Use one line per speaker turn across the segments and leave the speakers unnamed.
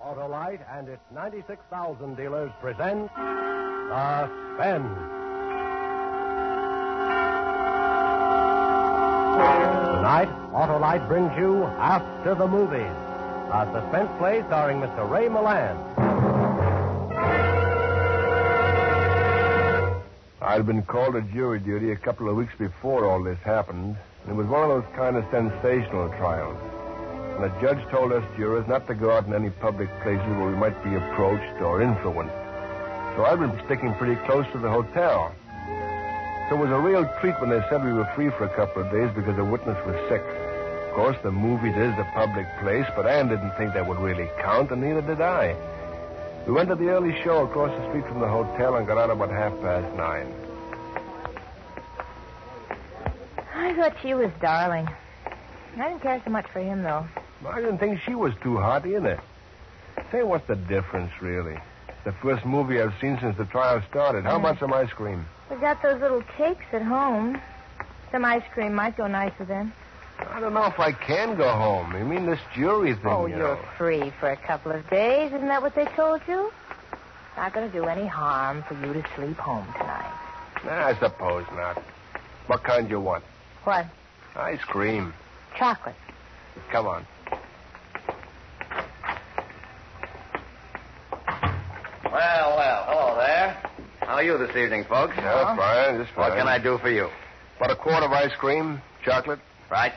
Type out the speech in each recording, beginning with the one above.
Autolite and its 96,000 dealers present Suspense. Tonight, Autolite brings you After the Movies, a suspense play starring Mr. Ray Milland.
I'd been called to jury duty a couple of weeks before all this happened, and it was one of those kind of sensational trials. And the judge told us jurors not to go out in any public places where we might be approached or influenced. So I've been sticking pretty close to the hotel. So it was a real treat when they said we were free for a couple of days because the witness was sick. Of course, the movies is a public place, but Ann didn't think that would really count, and neither did I. We went to the early show across the street from the hotel and got out about 9:30.
I thought she was darling. I didn't care so much for him, though.
I didn't think she was too hot either. Say, what's the difference, really? It's the first movie I've seen since the trial started. How about some ice cream?
We got those little cakes at home. Some ice cream might go nice with them.
I don't know if I can go home. You mean this jury thing,
Oh,
you
you're
know.
free for a couple of days. Isn't that what they told you? Not going to do any harm for you to sleep home tonight.
I suppose not. What kind you want?
What?
Ice cream.
Chocolate.
Come on.
Well, hello there. How are you this evening, folks?
Yeah, fine, just fine.
What can I do for you?
About a quart of ice cream, chocolate.
Right.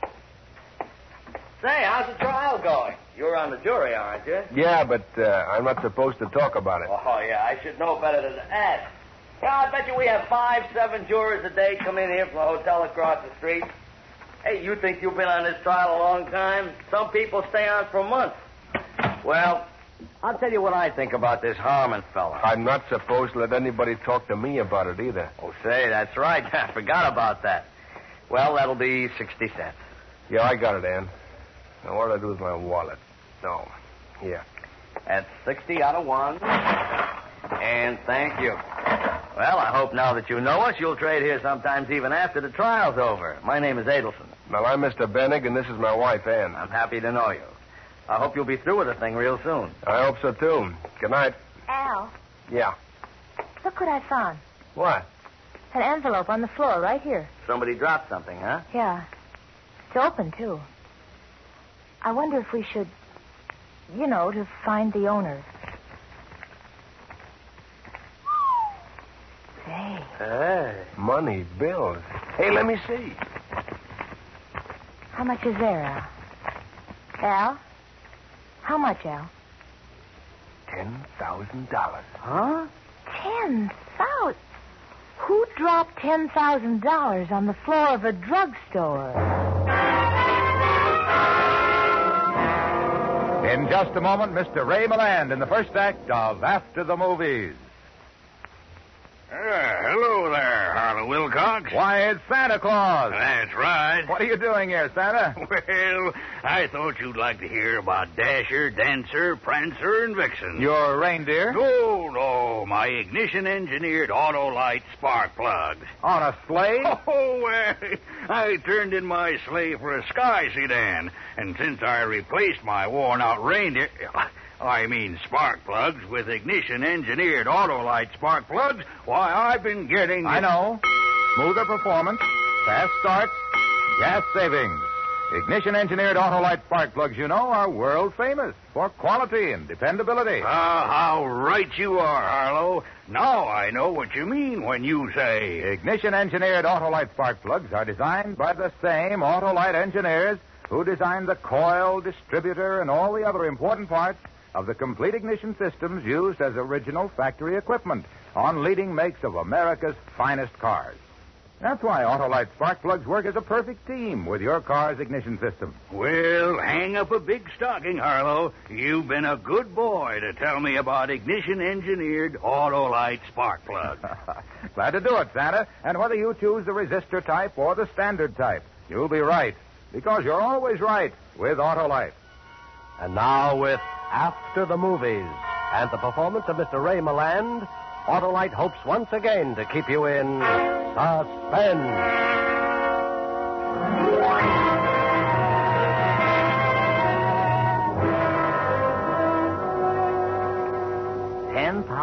Say, how's the trial going? You're on the jury, aren't you?
Yeah, but I'm not supposed to talk about it.
Oh, yeah, I should know better than to ask. Yeah, I bet you we have 5-7 jurors a day come in here from the hotel across the street. Hey, you think you've been on this trial a long time? Some people stay on for months. Well, I'll tell you what I think about this Harmon fella.
I'm not supposed to let anybody talk to me about it either.
Oh, say, that's right. I forgot about that. Well, that'll be 60 cents.
Yeah, I got it, Ann. Now, what do I do with my wallet? No. Here.
That's 60 out of 1. And thank you. Well, I hope now that you know us, you'll trade here sometimes even after the trial's over. My name is Adelson.
Well, I'm Mr. Bennig, and this is my wife, Ann.
I'm happy to know you. I hope you'll be through with the thing real soon.
I hope so, too. Good night.
Al,
Yeah.
look what I found.
What?
An envelope on the floor right here.
Somebody dropped something, huh?
Yeah. It's open, too. I wonder if we should, to find the owner. Say.
Hey. Money, bills. Hey, let me see.
How much is there, Al? Al? How much, Al?
$10,000.
Huh?
10,000? Who dropped $10,000 on the floor of a drugstore?
In just a moment, Mr. Ray Milland in the first act of After the Movies.
Hello there, Harlow Wilcox.
Why, it's Santa Claus.
That's right.
What are you doing here, Santa?
Well, I thought you'd like to hear about Dasher, Dancer, Prancer, and Vixen.
Your reindeer?
No, my ignition-engineered Autolite spark plugs.
On a sleigh?
Oh, well, I turned in my sleigh for a sky sedan, and since I replaced my worn-out reindeer... spark plugs with ignition-engineered Autolite spark plugs, why, I've been getting...
I know. Smoother performance, fast starts, gas savings. Ignition-engineered Autolite spark plugs, are world famous for quality and dependability.
How right you are, Harlow. Now I know what you mean when you say...
Ignition-engineered Autolite spark plugs are designed by the same Autolite engineers who designed the coil, distributor, and all the other important parts of the complete ignition systems used as original factory equipment on leading makes of America's finest cars. That's why Autolite spark plugs work as a perfect team with your car's ignition system.
Well, hang up a big stocking, Harlow. You've been a good boy to tell me about ignition-engineered Autolite spark plugs.
Glad to do it, Santa. And whether you choose the resistor type or the standard type, you'll be right. Because you're always right with Autolite.
And now with After the Movies and the performance of Mr. Ray Milland, Autolite hopes once again to keep you in suspense.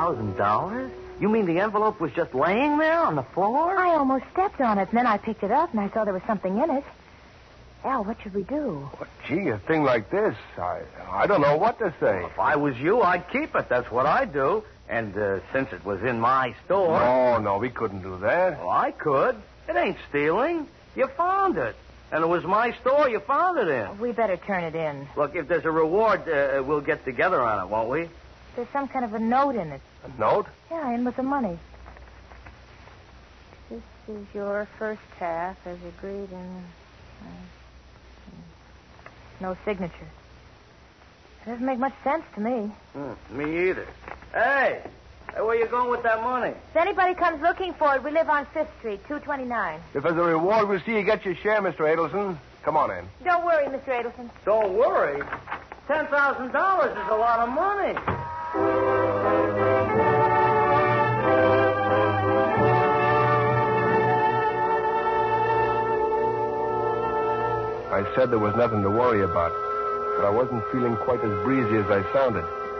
$10,000? You mean the envelope was just laying there on the floor?
I almost stepped on it, and then I picked it up, and I saw there was something in it. Al, what should we do?
Well, gee, a thing like this, I don't know what to say.
If I was you, I'd keep it. That's what I'd do. And since it was in my store...
No, we couldn't do that.
Well, I could. It ain't stealing. You found it. And it was my store you found it in.
We better turn it in.
Look, if there's a reward, we'll get together on it, won't we?
There's some kind of a note in it.
A note?
Yeah, in with the money. This is your first half as agreed in... no signature. It doesn't make much sense to me.
Me either. Hey, where you going with that money?
If anybody comes looking for it, we live on 5th Street, 229.
If there's a reward, we'll see you get your share, Mr. Adelson. Come on in.
Don't worry, Mr. Adelson.
Don't worry. $10,000 is a lot of money.
I said there was nothing to worry about, but I wasn't feeling quite as breezy as I sounded.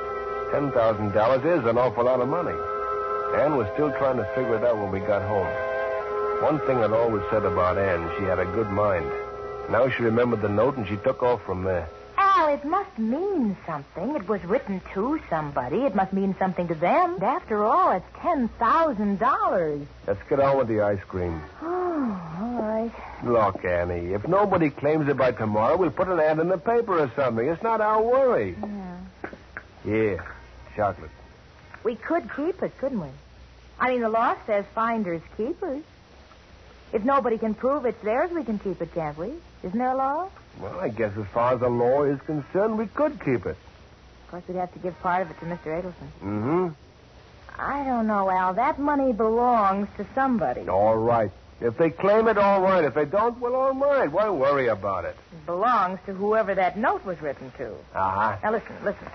$10,000 is an awful lot of money. Ann was still trying to figure it out when we got home. One thing I'd always said about Ann, she had a good mind. Now she remembered the note, and she took off from there.
Al, it must mean something. It was written to somebody. It must mean something to them. And after all, it's $10,000.
Let's get on with the ice cream.
Oh, all right.
Look, Annie, if nobody claims it by tomorrow, we'll put an ad in the paper or something. It's not our worry.
Yeah.
Here, chocolate.
We could keep it, couldn't we? I mean, the law says finders keepers. If nobody can prove it's theirs, we can keep it, can't we? Isn't there a law?
Well, I guess as far as the law is concerned, we could keep it.
Of course, we'd have to give part of it to Mr. Adelson.
Mm-hmm.
I don't know, Al. That money belongs to somebody.
All right. If they claim it, all right. If they don't, well, all right. Why worry about it?
It belongs to whoever that note was written to.
Uh-huh.
Now, listen.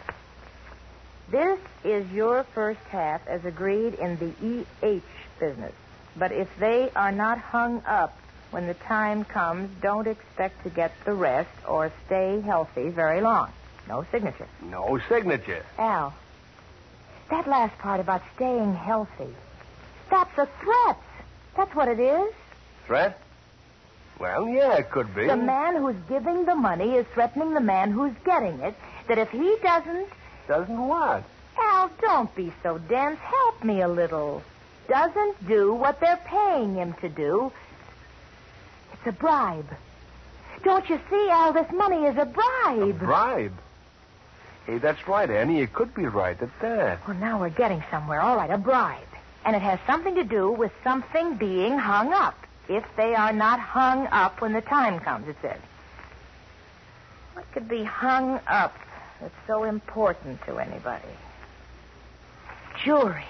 This is your first half as agreed in the EH business. But if they are not hung up when the time comes, don't expect to get the rest or stay healthy very long. No signature.
No signature.
Al, that last part about staying healthy, that's a threat. That's what it is.
Threat? Well, yeah, it could be.
The man who's giving the money is threatening the man who's getting it, that if he doesn't...
Doesn't what?
Al, don't be so dense. Help me a little. Doesn't do what they're paying him to do. It's a bribe. Don't you see, Al, this money is a bribe.
A bribe? Hey, that's right, Annie. You could be right at that.
Well, now we're getting somewhere. All right, a bribe. And it has something to do with something being hung up. If they are not hung up when the time comes, it says. What could be hung up that's so important to anybody? Jury.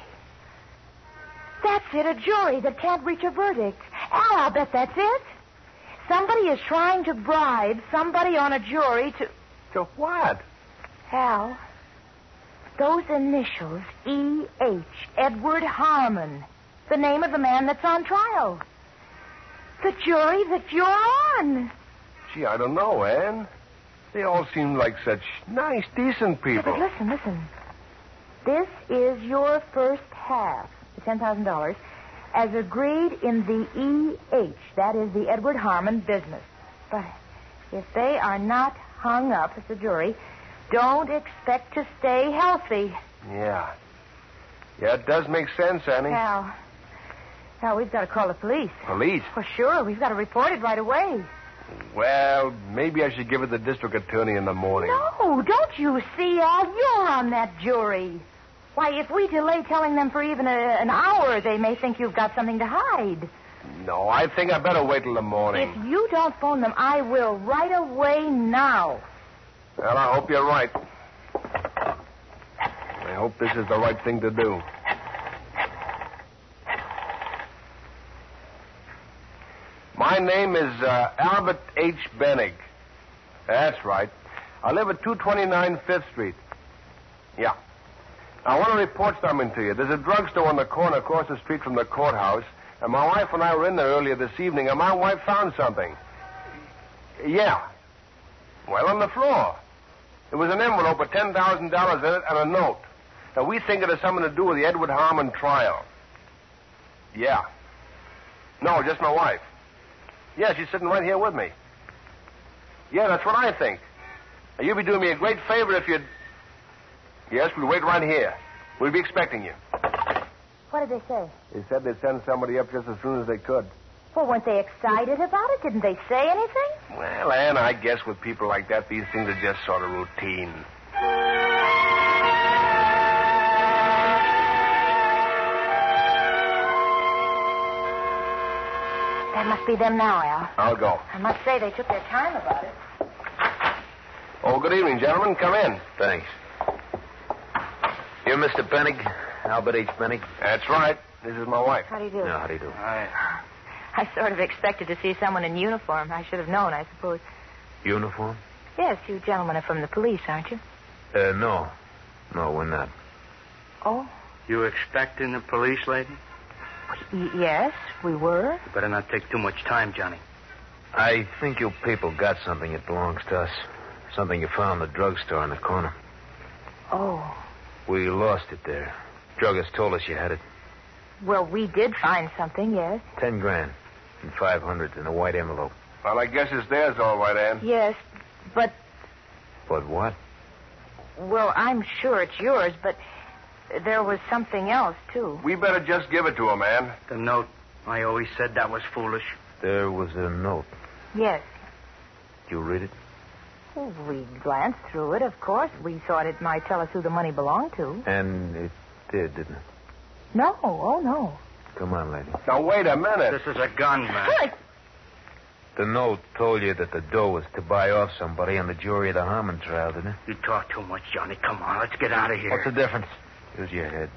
That's it, a jury that can't reach a verdict. Al, I'll bet that's it. Somebody is trying to bribe somebody on a jury to...
To what?
Al, those initials, E.H., Edward Harmon, the name of the man that's on trial. The jury that you're on.
Gee, I don't know, Ann. They all seem like such nice, decent people.
But listen. This is your first half, the $10,000, as agreed in the E.H., that is the Edward Harmon business. But if they are not hung up as a jury, don't expect to stay healthy.
Yeah. Yeah, it does make sense, Annie.
Al, we've got to call the police.
Police?
For sure. We've got to report it right away.
Well, maybe I should give it the district attorney in the morning.
No, don't you see, Al? You're on that jury. Why, if we delay telling them for even an hour, they may think you've got something to hide.
No, I think I better wait till the morning.
If you don't phone them, I will right away now.
Well, I hope you're right. I hope this is the right thing to do. My name is Albert H. Bennig. That's right. I live at 229 5th Street. Yeah. I want to report something to you. There's a drugstore on the corner across the street from the courthouse, and my wife and I were in there earlier this evening, and my wife found something. Yeah. Well, on the floor. There was an envelope with $10,000 in it and a note. Now, we think it has something to do with the Edward Harmon trial. Yeah. No, just my wife. Yeah, she's sitting right here with me. Yeah, that's what I think. Now, you'd be doing me a great favor if you'd... Yes, we'll wait right here. We'll be expecting you.
What did they say?
They said they'd send somebody up just as soon as they could.
Well, weren't they excited about it? Didn't they say anything?
Well, Ann, I guess with people like that, these things are just sort of routine.
That must be them now, Al.
I'll go.
I must say they took their time about it.
Oh, good evening, gentlemen. Come in.
Thanks. You're Mr. Bennig? Albert H. Bennig?
That's right. This is my wife.
How do you do?
Yeah, how do you do?
I sort of expected to see someone in uniform. I should have known, I suppose.
Uniform?
Yes, you gentlemen are from the police, aren't you?
No. No, we're not.
Oh?
You expecting the police, lady?
Yes, we were.
You better not take too much time, Johnny.
I think you people got something that belongs to us. Something you found in the drugstore in the corner.
Oh.
We lost it there. Druggist told us you had it.
Well, we did find something, yes.
10 grand and 500 in a white envelope.
Well, I guess it's theirs, all right, Ann.
Yes, but...
But what?
Well, I'm sure it's yours, but there was something else, too.
We better just give it to him, Ann.
The note. I always said that was foolish.
There was a note.
Yes.
Did you read it?
Well, we glanced through it, of course. We thought it might tell us who the money belonged to.
And it did, didn't it?
No, oh, no.
Come on, lady.
Now, wait a minute.
This is a gun, man.
Good.
The note told you that the dough was to buy off somebody on the jury of the Harmon trial, didn't it?
You talk too much, Johnny. Come on, let's get out of here.
What's the difference? Use your head.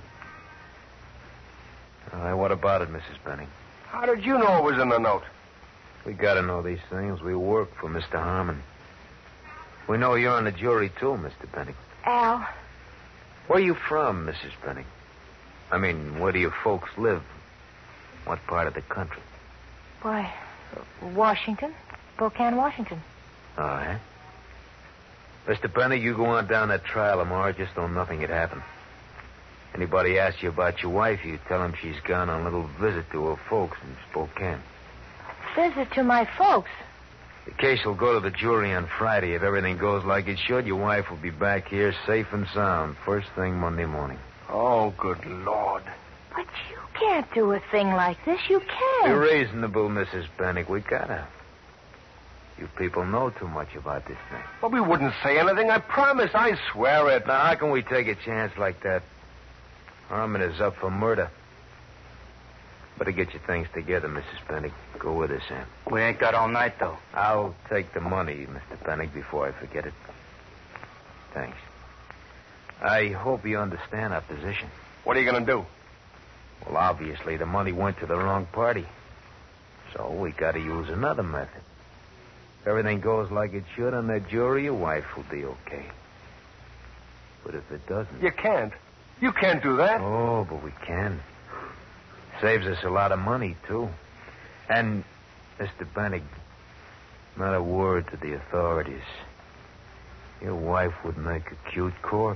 All right, what about it, Mrs. Benning?
How did you know it was in the note?
We got to know these things. We work for Mr. Harmon. We know you're on the jury, too, Mr. Benning.
Al.
Where are you from, Mrs. Benning? I mean, where do your folks live? What part of the country?
Why, Washington. Spokane, Washington.
Oh, eh? Mr. Benning, you go on down that trial tomorrow. Just know nothing had happened. Anybody asks you about your wife, you tell them she's gone on a little visit to her folks in Spokane.
Visit to my folks.
The case will go to the jury on Friday. If everything goes like it should, your wife will be back here safe and sound first thing Monday morning.
Oh, good Lord.
But you can't do a thing like this. You can't.
Be reasonable, Mrs. Bennick. We gotta. You people know too much about this thing.
Well, we wouldn't say anything. I promise. I swear it.
Now, how can we take a chance like that? Harmon is up for murder. Better get your things together, Mrs. Bennick. Go with us, Sam.
We ain't got all night, though.
I'll take the money, Mr. Bennick, before I forget it. Thanks. I hope you understand our position.
What are you going to do?
Well, obviously, the money went to the wrong party. So we got to use another method. If everything goes like it should on that jury, your wife will be okay. But if it doesn't...
You can't. You can't do that.
Oh, but we can. Saves us a lot of money, too. And, Mr. Bennig, not a word to the authorities. Your wife would make a cute corpse.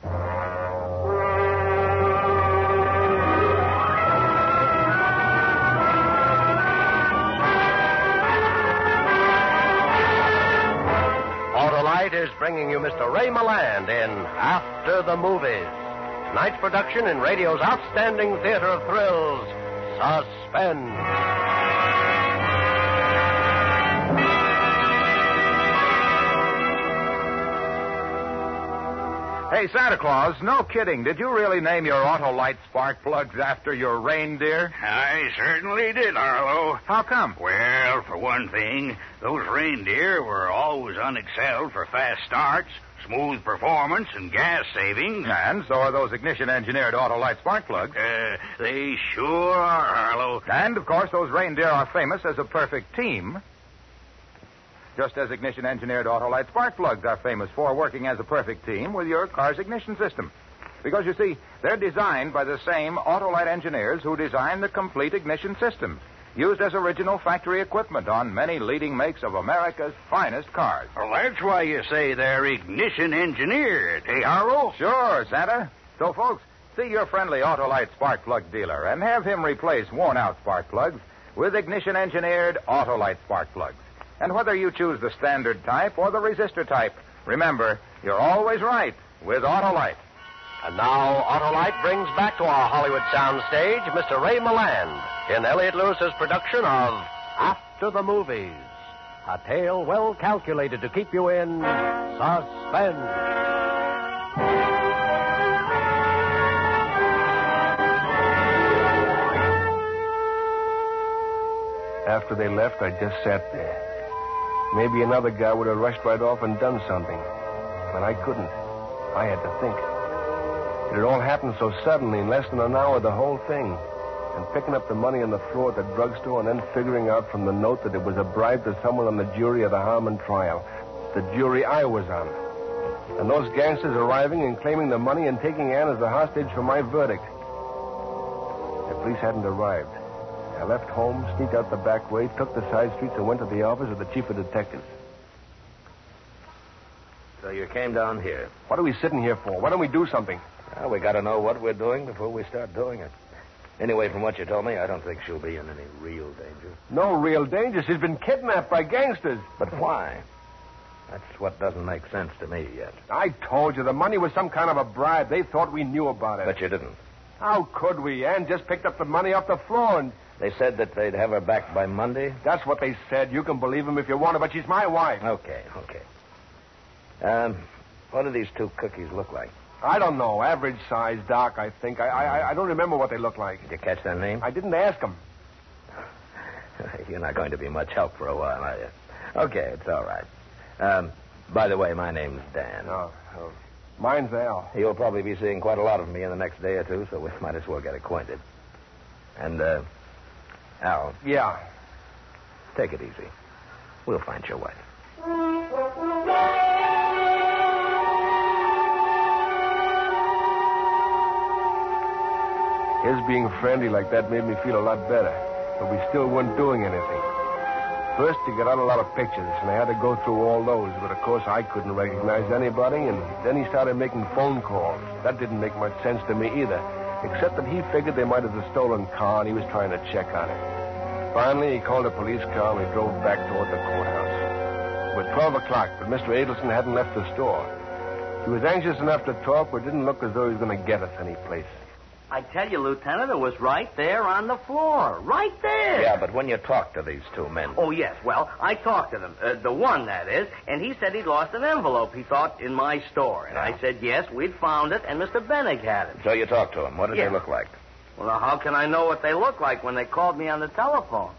Autolite is bringing you Mr. Ray Milland in After the Movies. Tonight's production in radio's outstanding theater of thrills, Suspense.
Hey, Santa Claus, no kidding. Did you really name your Autolite spark plugs after your reindeer?
I certainly did, Harlow.
How come?
Well, for one thing, those reindeer were always unexcelled for fast starts, smooth performance, and gas savings.
And so are those ignition-engineered Autolite spark plugs.
They sure are, Harlow.
And, of course, those reindeer are famous as a perfect team. Just as ignition-engineered Autolite spark plugs are famous for working as a perfect team with your car's ignition system. Because, you see, they're designed by the same Autolite engineers who designed the complete ignition system, used as original factory equipment on many leading makes of America's finest cars.
Well, that's why you say they're ignition-engineered, eh, Harlow?
Sure, Santa. So, folks, see your friendly Autolite spark plug dealer and have him replace worn-out spark plugs with ignition-engineered Autolite spark plugs. And whether you choose the standard type or the resistor type, remember, you're always right with Autolite.
And now, Autolite brings back to our Hollywood soundstage Mr. Ray Milland in Elliot Lewis's production of After the Movies, a tale well calculated to keep you in suspense.
After they left, I just sat there. Maybe another guy would have rushed right off and done something. But I couldn't. I had to think. It had all happened so suddenly, in less than an hour, the whole thing. And picking up the money on the floor at the drugstore and then figuring out from the note that it was a bribe to someone on the jury of the Harmon trial. The jury I was on. And those gangsters arriving and claiming the money and taking Ann as a hostage for my verdict. The police hadn't arrived. I left home, sneaked out the back way, took the side streets, and went to the office of the chief of detectives.
So you came down here.
What are we sitting here for? Why don't we do something?
Well, we got to know what we're doing before we start doing it. Anyway, from what you told me, I don't think she'll be in any real danger.
No real danger. She's been kidnapped by gangsters.
But why? That's what doesn't make sense to me yet.
I told you, the money was some kind of a bribe. They thought we knew about it.
But you didn't.
How could we? Ann just picked up the money off the floor and...
They said that they'd have her back by Monday?
That's what they said. You can believe them if you want to, but she's my wife.
Okay. What do these two cookies look like?
I don't know. Average size, dark, I think. I don't remember what they look like.
Did you catch their name?
I didn't ask them.
You're not going to be much help for a while, are you? Okay, it's all right. By the way, my name's Dan.
Oh. Mine's Al.
You'll probably be seeing quite a lot of me in the next day or two, so we might as well get acquainted. And, Al.
Yeah.
Take it easy. We'll find your wife.
His being friendly like that made me feel a lot better, but we still weren't doing anything. First, he got out a lot of pictures, and I had to go through all those, but of course I couldn't recognize anybody, and then he started making phone calls. That didn't make much sense to me either, except that he figured they might have a stolen car, and he was trying to check on it. Finally, he called a police car, and we drove back toward the courthouse. It was 12 o'clock, but Mr. Adelson hadn't left the store. He was anxious enough to talk, but didn't look as though he was going to get us any place.
I tell you, Lieutenant, it was right there on the floor. Right there.
Yeah, but when you talked to these two men...
Oh, yes. Well, I talked to them. The one, that is. And he said he'd lost an envelope, he thought, in my store. And I said, yes, we'd found it, and Mr. Bennig had it.
So you talked to them. What did they look like?
Well, now, how can I know what they look like when they called me on the telephone?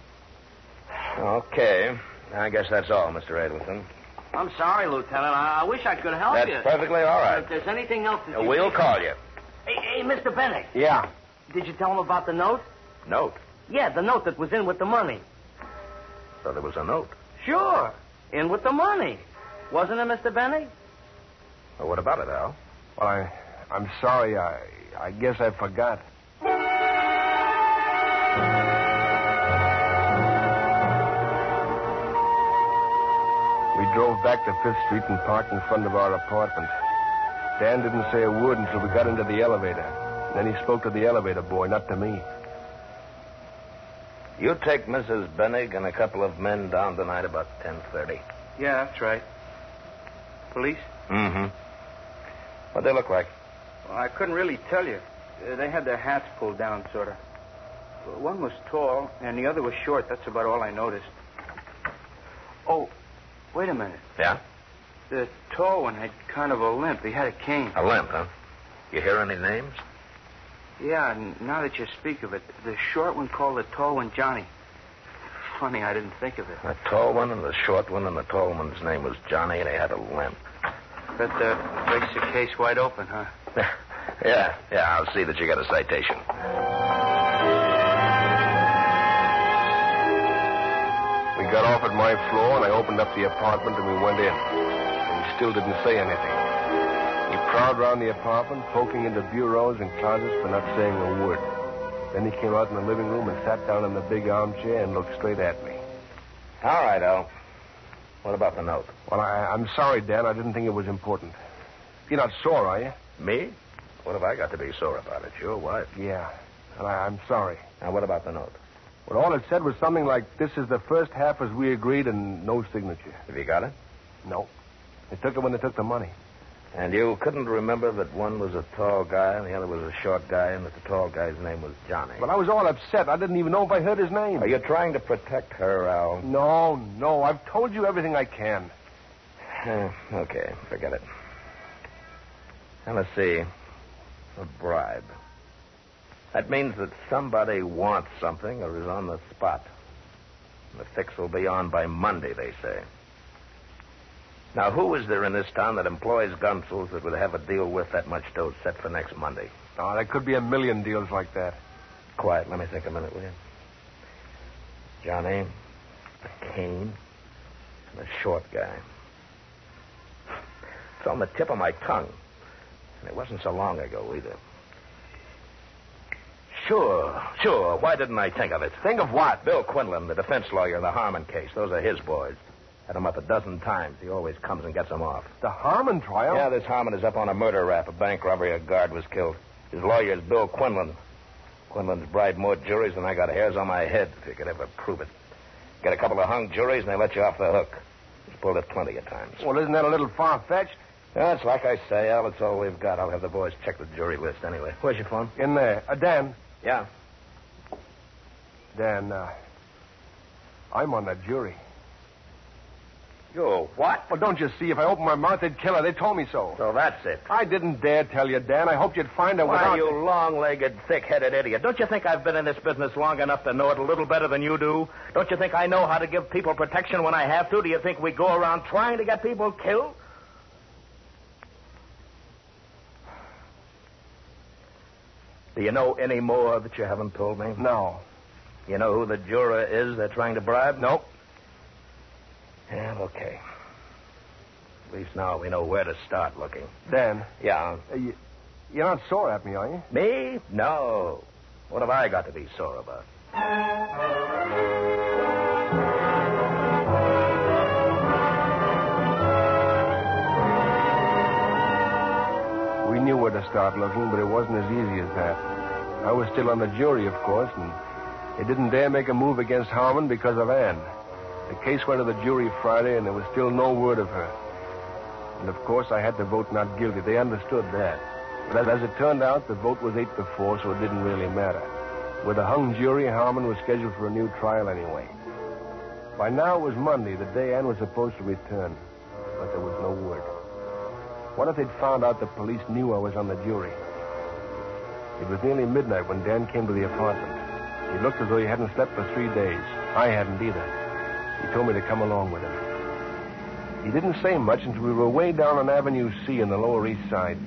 Okay. I guess that's all, Mr. Adelson.
I'm sorry, Lieutenant. I wish I could help you.
That's perfectly all right.
If there's anything else that you...
We'll call you.
Hey, Mr. Bennig.
Yeah.
Did you tell him about the note?
Note?
Yeah, the note that was in with the money.
So there was a note?
Sure. In with the money. Wasn't it, Mr. Bennig?
Well, what about it, Al?
Well, I'm sorry. I guess I forgot. We drove back to 5th Street and parked in front of our apartment. Dan didn't say a word until we got into the elevator. Then he spoke to the elevator boy, not to me.
You take Mrs. Bennig and a couple of men down tonight about 10:30.
Yeah, that's right. Police?
Mm-hmm. What'd they look like?
Well, I couldn't really tell you. They had their hats pulled down, sort of. One was tall, and the other was short. That's about all I noticed. Oh, wait a minute.
Yeah?
The tall one had kind of a limp. He had a cane.
A limp, huh? You hear any names?
Yeah, now that you speak of it, the short one called the tall one Johnny. Funny, I didn't think of it.
The tall one and the short one, and the tall one's name was Johnny, and he had a limp.
That breaks the case wide open, huh?
Yeah, I'll see that you get a citation.
We got off at my floor, and I opened up the apartment, and we went in. And he still didn't say anything. He prowled around the apartment, poking into bureaus and closets, but not saying a word. Then he came out in the living room and sat down in the big armchair and looked straight at me.
All right, Al. What about the note?
Well, I'm sorry, Dan. I didn't think it was important. You're not sore, are you?
Me? What have I got to be sore about? It's your wife.
Yeah, and I'm sorry.
Now, what about the note?
Well, all it said was something like, this is the first half as we agreed and no signature.
Have you got it?
No. They took it when they took the money.
And you couldn't remember that one was a tall guy and the other was a short guy and that the tall guy's name was Johnny?
But I was all upset. I didn't even know if I heard his name.
Are you trying to protect her, Al?
No. I've told you everything I can.
Okay, forget it. Now, let's see. A bribe. That means that somebody wants something or is on the spot. The fix will be on by Monday, they say. Now, who is there in this town that employs gunsels that would have a deal worth that much dough set for next Monday?
Oh, there could be a million deals like that.
Quiet. Let me think a minute, will you? Johnny, a cane, and a short guy. It's on the tip of my tongue. And it wasn't so long ago, either. Sure. Why didn't I think of it?
Think of what?
Bill Quinlan, the defense lawyer in the Harmon case. Those are his boys. Had him up a dozen times. He always comes and gets them off.
The Harmon trial?
Yeah, this Harmon is up on a murder rap. A bank robbery, a guard was killed. His lawyer is Bill Quinlan. Quinlan's bribed more juries than I got hairs on my head, if you could ever prove it. Get a couple of hung juries and they let you off the hook. He's pulled it plenty of times.
Well, isn't that a little far-fetched?
Yeah, it's like I say, Al. It's all we've got. I'll have the boys check the jury list anyway. Where's your phone?
In there. Dan.
Yeah.
Dan, I'm on that jury.
You what?
Well, don't you see? If I opened my mouth, they'd kill her. They told me so.
So that's it.
I didn't dare tell you, Dan. I hoped you'd find her
Why,
without...
you long-legged, thick-headed idiot. Don't you think I've been in this business long enough to know it a little better than you do? Don't you think I know how to give people protection when I have to? Do you think we go around trying to get people killed? Do you know any more that you haven't told me?
No.
You know who the juror is they're trying to bribe?
Nope.
Yeah, okay. At least now we know where to start looking.
Dan.
Yeah?
You're not sore at me, are you?
Me? No. What have I got to be sore about?
We knew where to start looking, but it wasn't as easy as that. I was still on the jury, of course, and they didn't dare make a move against Harmon because of Ann. The case went to the jury Friday, and there was still no word of her. And, of course, I had to vote not guilty. They understood that. But as it turned out, the vote was 8-4, so it didn't really matter. With a hung jury, Harmon was scheduled for a new trial anyway. By now, it was Monday, the day Ann was supposed to return. But there was no word. What if they'd found out the police knew I was on the jury? It was nearly midnight when Dan came to the apartment. He looked as though he hadn't slept for 3 days. I hadn't either. He told me to come along with him. He didn't say much until we were way down on Avenue C in the Lower East Side.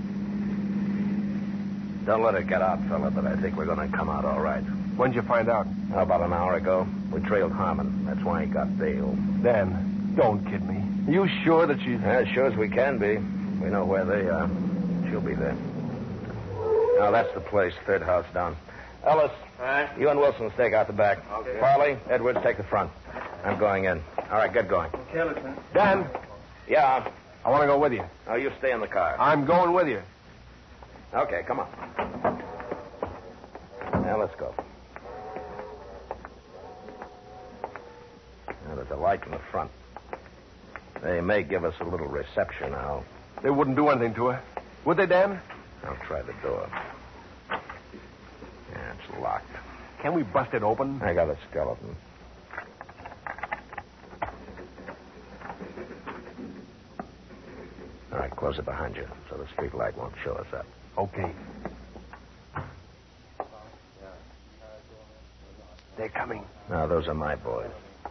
Don't let it get out, fella, but I think we're going to come out all right.
When'd you find out?
About an hour ago. We trailed Harmon. That's why he got bail.
Dan, don't kid me. Are you sure that she's...
As sure as we can be. We know where they are. She'll be there. Now, that's the place, third house down. Ellis, you and Wilson stake out the back.
Okay.
Farley, Edwards, take the front. I'm going in. All right, get going.
Okay, Lieutenant.
Dan,
Yeah.
I want to go with you.
Oh, you stay in the car.
I'm going with you.
Okay, come on. Now, let's go. Now, there's a light in the front. They may give us a little reception now.
They wouldn't do anything to her. Would they, Dan?
I'll try the door. Yeah, it's locked.
Can we bust it open?
I got a skeleton. All right, close it behind you so the street light won't show us up.
Okay. They're coming.
Now, those are my boys.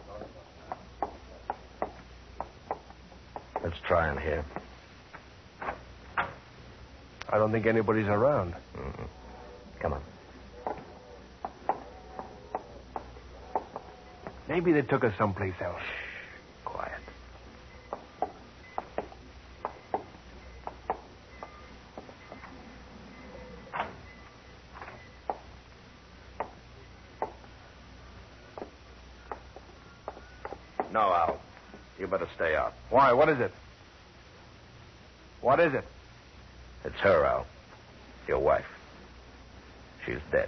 Let's try in here.
I don't think anybody's around.
Mm-hmm. Come on.
Maybe they took us someplace else.
Quiet. No, Al. You better stay out.
Why? What is it? What is it?
It's her, Al. Your wife. She's dead.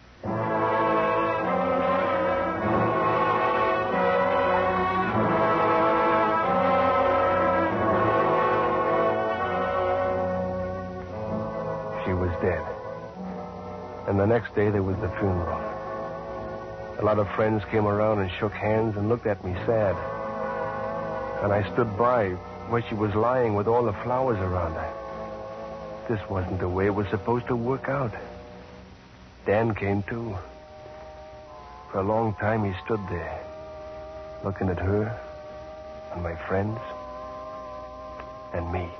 She was dead. And the next day there was the funeral. A lot of friends came around and shook hands and looked at me sad. And I stood by where she was lying with all the flowers around her. This wasn't the way it was supposed to work out. Dan came too. For a long time he stood there, looking at her and my friends and me.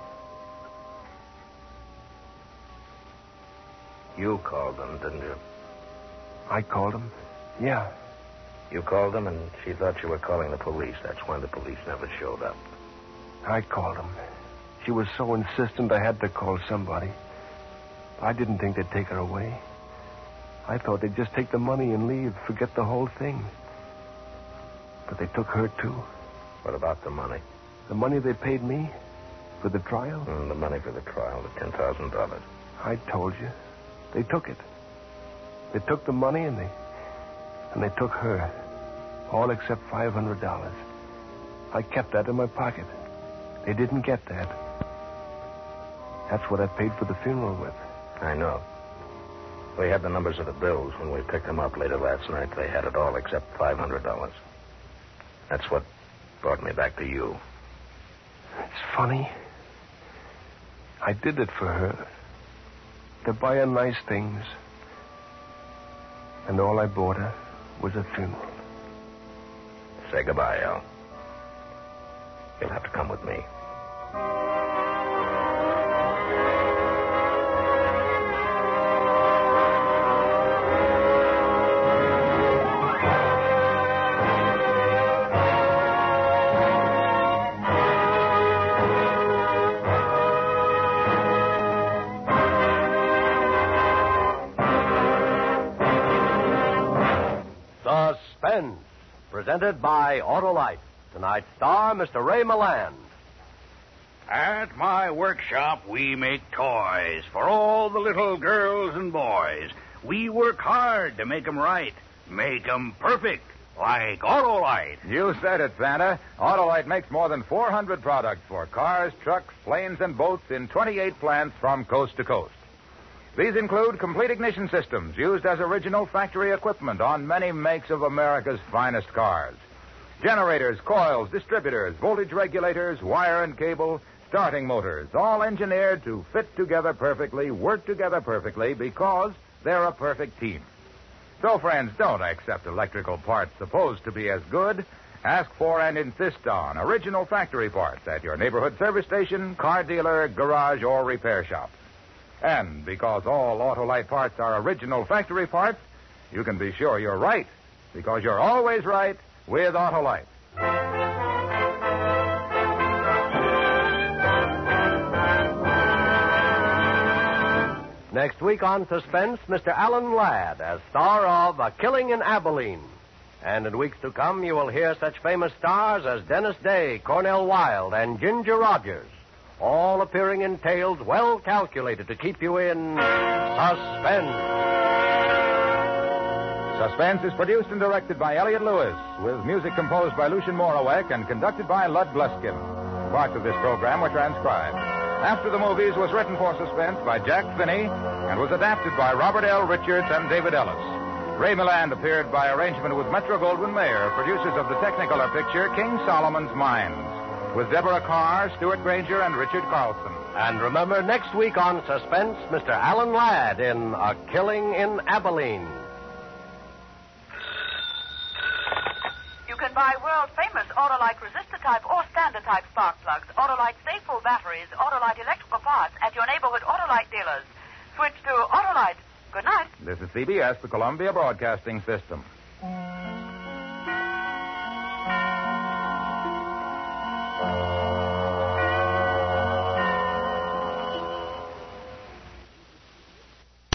You called them, didn't you?
I called him. Yeah.
You called them, and she thought you were calling the police. That's why the police never showed up.
I called him. She was so insistent I had to call somebody. I didn't think they'd take her away. I thought they'd just take the money and leave, forget the whole thing. But they took her, too.
What about the money?
The money they paid me for the trial?
The money for the trial, the $10,000.
I told you. They took it. They took the money and they took her. All except $500. I kept that in my pocket. They didn't get that. That's what I paid for the funeral with.
I know. We had the numbers of the bills when we picked them up later last night. They had it all except $500. That's what brought me back to you.
It's funny. I did it for her. To buy her nice things. And all I bought her was a funeral.
Say goodbye, Al. You'll have to come with me.
Suspense, presented by Autolite. Tonight's star, Mr. Ray Milland.
At my workshop, we make toys for all the little girls and boys. We work hard to make 'em right, make 'em perfect, like Autolite.
You said it, Santa. Autolite makes more than 400 products for cars, trucks, planes, and boats in 28 plants from coast to coast. These include complete ignition systems used as original factory equipment on many makes of America's finest cars. Generators, coils, distributors, voltage regulators, wire and cable, starting motors, all engineered to fit together perfectly, work together perfectly, because they're a perfect team. So, friends, don't accept electrical parts supposed to be as good. Ask for and insist on original factory parts at your neighborhood service station, car dealer, garage, or repair shop. And because all Autolite parts are original factory parts, you can be sure you're right, because you're always right with Autolite.
Next week on Suspense, Mr. Alan Ladd as star of A Killing in Abilene. And in weeks to come, you will hear such famous stars as Dennis Day, Cornell Wilde, and Ginger Rogers, all appearing in tales well calculated to keep you in suspense.
Suspense is produced and directed by Elliot Lewis, with music composed by Lucien Morawek and conducted by Lud Gluskin. Parts of this program were transcribed. After the Movies was written for Suspense by Jack Finney and was adapted by Robert L. Richards and David Ellis. Ray Milland appeared by arrangement with Metro-Goldwyn-Mayer, producers of the Technicolor picture King Solomon's Mines, with Deborah Carr, Stuart Granger, and Richard Carlson.
And remember, next week on Suspense, Mr. Alan Ladd in A Killing in Abilene.
You can buy world-famous Autolite resistor-type or standard-type spark plugs, Autolite safe-full batteries, Autolite electrical parts at your neighborhood Autolite dealers. Switch to Autolite. Good night.
This is CBS, the Columbia Broadcasting System.